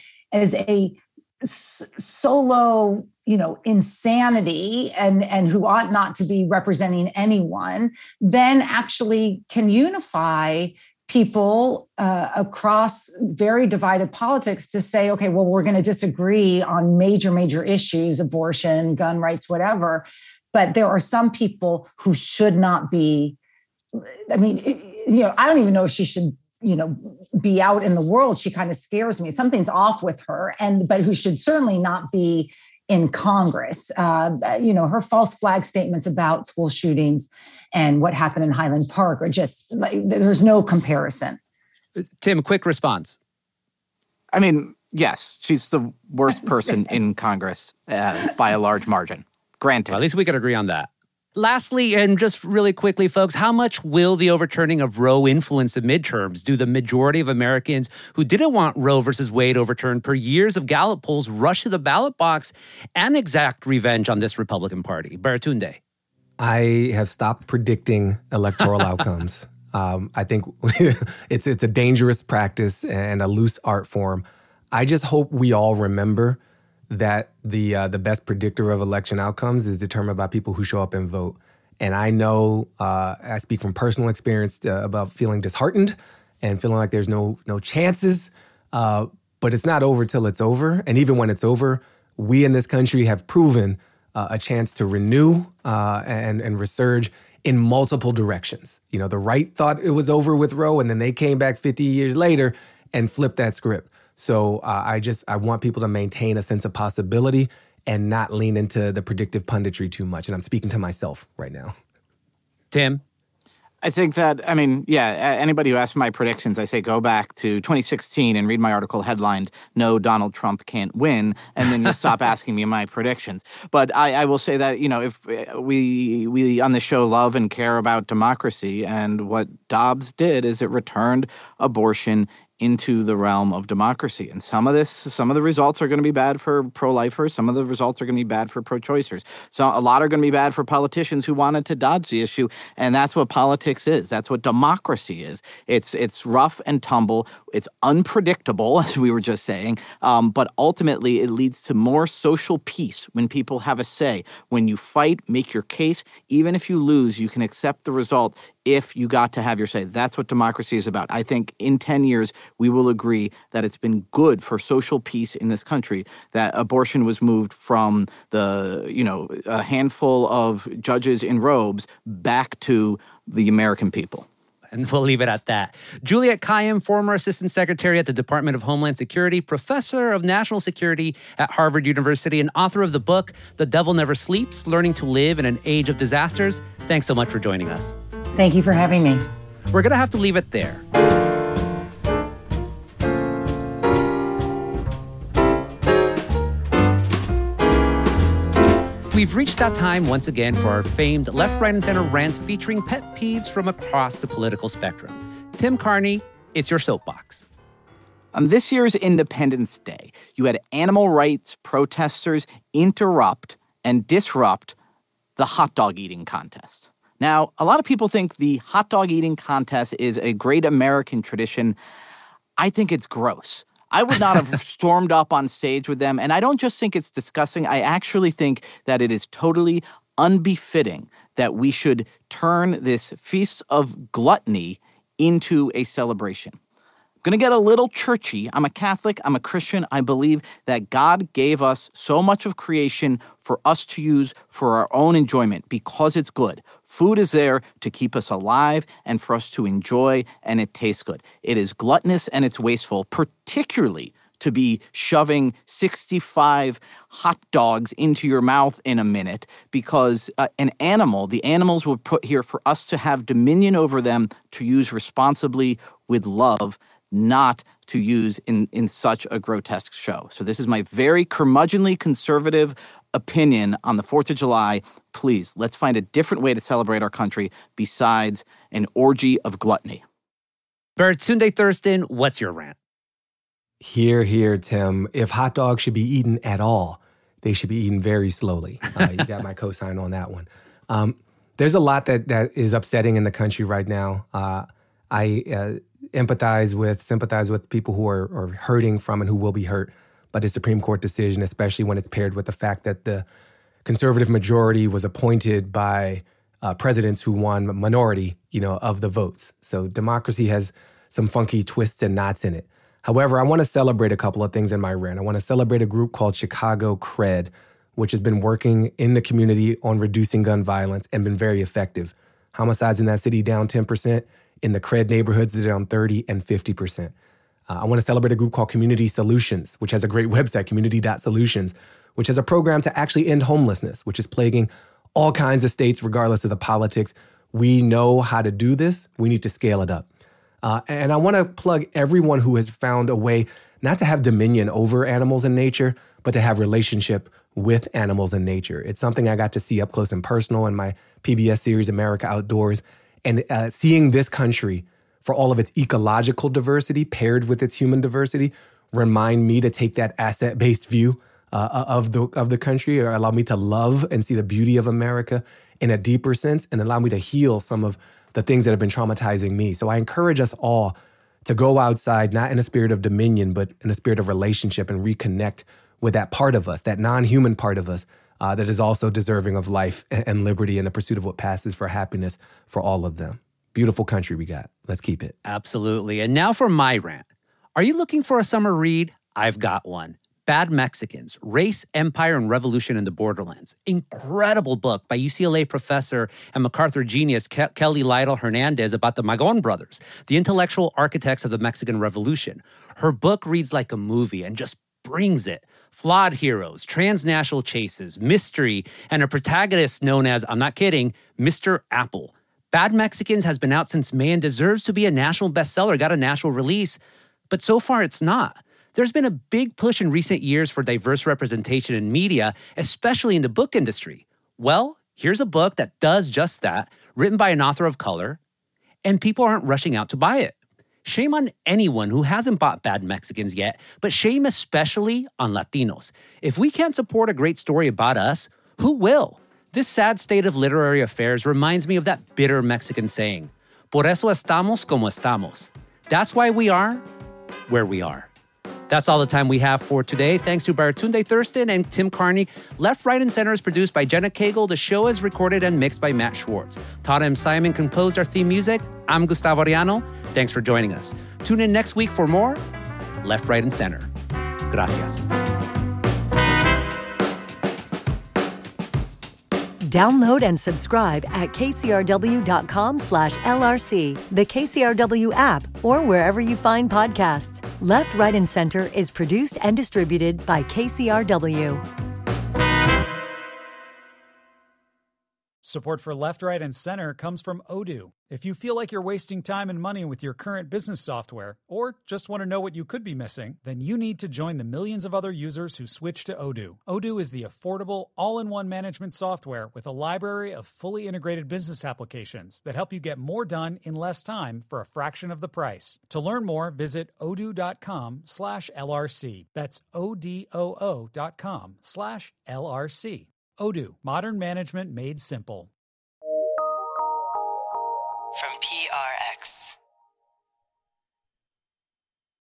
solo, insanity and who ought not to be representing anyone, then actually can unify people across very divided politics to say, okay, well, we're going to disagree on major issues, abortion, gun rights, whatever. But there are some people who should not be, I don't even know if she should, be out in the world. She kind of scares me. Something's off with her, but who should certainly not be in Congress. Her false flag statements about school shootings and what happened in Highland Park are just, there's no comparison. Tim, quick response. Yes, she's the worst person in Congress by a large margin. Granted. Well, at least we could agree on that. Lastly, and just really quickly, folks, how much will the overturning of Roe influence the midterms? Do the majority of Americans who didn't want Roe versus Wade overturned per years of Gallup polls rush to the ballot box and exact revenge on this Republican Party? Baratunde. I have stopped predicting electoral outcomes. I think it's a dangerous practice and a loose art form. I just hope we all remember that the best predictor of election outcomes is determined by people who show up and vote. And I know, I speak from personal experience about feeling disheartened and feeling like there's no chances, but it's not over till it's over. And even when it's over, we in this country have proven a chance to renew and resurge in multiple directions. You know, the right thought it was over with Roe, and then they came back 50 years later and flipped that script. So I want people to maintain a sense of possibility and not lean into the predictive punditry too much. And I'm speaking to myself right now. Tim? I think that, anybody who asks my predictions, I say go back to 2016 and read my article headlined, "No, Donald Trump Can't Win," and then you'll stop asking me my predictions. But I will say that, if we on the show love and care about democracy, and what Dobbs did is it returned abortion into the realm of democracy. And some of the results are going to be bad for pro-lifers. Some of the results are going to be bad for pro-choicers. So a lot are going to be bad for politicians who wanted to dodge the issue. And that's what politics is. That's what democracy is. It's rough and tumble. It's unpredictable, as we were just saying. But ultimately, it leads to more social peace when people have a say. When you fight, make your case. Even if you lose, you can accept the result if you got to have your say. That's what democracy is about. I think in 10 years, we will agree that it's been good for social peace in this country that abortion was moved from a handful of judges in robes back to the American people. And we'll leave it at that. Juliette Kayyem, former Assistant Secretary at the Department of Homeland Security, Professor of National Security at Harvard University, and author of the book, The Devil Never Sleeps, Learning to Live in an Age of Disasters. Thanks so much for joining us. Thank you for having me. We're going to have to leave it there. We've reached that time once again for our famed Left, Right, and Center rants featuring pet peeves from across the political spectrum. Tim Carney, it's your soapbox. On this year's Independence Day, you had animal rights protesters interrupt and disrupt the hot dog eating contest. Now, a lot of people think the hot dog eating contest is a great American tradition. I think it's gross. I would not have stormed up on stage with them, and I don't just think it's disgusting. I actually think that it is totally unbefitting that we should turn this feast of gluttony into a celebration. I'm going to get a little churchy. I'm a Catholic. I'm a Christian. I believe that God gave us so much of creation for us to use for our own enjoyment because it's good. Food is there to keep us alive and for us to enjoy, and it tastes good. It is gluttonous and it's wasteful, particularly to be shoving 65 hot dogs into your mouth in a minute because the animals were put here for us to have dominion over them, to use responsibly with love, not to use in such a grotesque show. So this is my very curmudgeonly conservative opinion on the 4th of July. Please, let's find a different way to celebrate our country besides an orgy of gluttony. Baratunde Thurston, what's your rant? Here, Tim. If hot dogs should be eaten at all, they should be eaten very slowly. You got my cosign on that one. There's a lot that is upsetting in the country right now. I sympathize with people who are hurting from and who will be hurt by the Supreme Court decision, especially when it's paired with the fact that the conservative majority was appointed by presidents who won a minority, of the votes. So democracy has some funky twists and knots in it. However, I want to celebrate a couple of things in my rant. I want to celebrate a group called Chicago CRED, which has been working in the community on reducing gun violence and been very effective. Homicides in that city down 10%. In the CRED neighborhoods, they're down 30 and 50%. I want to celebrate a group called Community Solutions, which has a great website, community.solutions, which has a program to actually end homelessness, which is plaguing all kinds of states, regardless of the politics. We know how to do this. We need to scale it up. And I want to plug everyone who has found a way not to have dominion over animals and nature, but to have relationship with animals and nature. It's something I got to see up close and personal in my PBS series, America Outdoors. And seeing this country, for all of its ecological diversity paired with its human diversity, remind me to take that asset-based view of the country, or allow me to love and see the beauty of America in a deeper sense, and allow me to heal some of the things that have been traumatizing me. So I encourage us all to go outside, not in a spirit of dominion, but in a spirit of relationship, and reconnect with that part of us, that non-human part of us, that is also deserving of life and liberty and the pursuit of what passes for happiness for all of them. Beautiful country we got. Let's keep it. Absolutely. And now for my rant. Are you looking for a summer read? I've got one. Bad Mexicans, Race, Empire, and Revolution in the Borderlands. Incredible book by UCLA professor and MacArthur genius Kelly Lytle Hernandez about the Magon brothers, the intellectual architects of the Mexican Revolution. Her book reads like a movie and just brings it. Flawed heroes, transnational chases, mystery, and a protagonist known as, I'm not kidding, Mr. Apple. Bad Mexicans has been out since May and deserves to be a national bestseller, got a national release, but so far it's not. There's been a big push in recent years for diverse representation in media, especially in the book industry. Well, here's a book that does just that, written by an author of color, and people aren't rushing out to buy it. Shame on anyone who hasn't bought Bad Mexicans yet, but shame especially on Latinos. If we can't support a great story about us, who will? This sad state of literary affairs reminds me of that bitter Mexican saying, por eso estamos como estamos. That's why we are where we are. That's all the time we have for today. Thanks to Baratunde Thurston and Tim Carney. Left, Right, and Center is produced by Jenna Cagle. The show is recorded and mixed by Matt Schwartz. Todd M. Simon composed our theme music. I'm Gustavo Arellano. Thanks for joining us. Tune in next week for more Left, Right, and Center. Gracias. Download and subscribe at kcrw.com/LRC, the KCRW app, or wherever you find podcasts. Left, Right, and Center is produced and distributed by KCRW. Support for Left, Right, and Center comes from Odoo. If you feel like you're wasting time and money with your current business software, or just want to know what you could be missing, then you need to join the millions of other users who switch to Odoo. Odoo is the affordable, all-in-one management software with a library of fully integrated business applications that help you get more done in less time for a fraction of the price. To learn more, visit odoo.com/LRC. That's ODOO.com/LRC. Odoo, modern management made simple.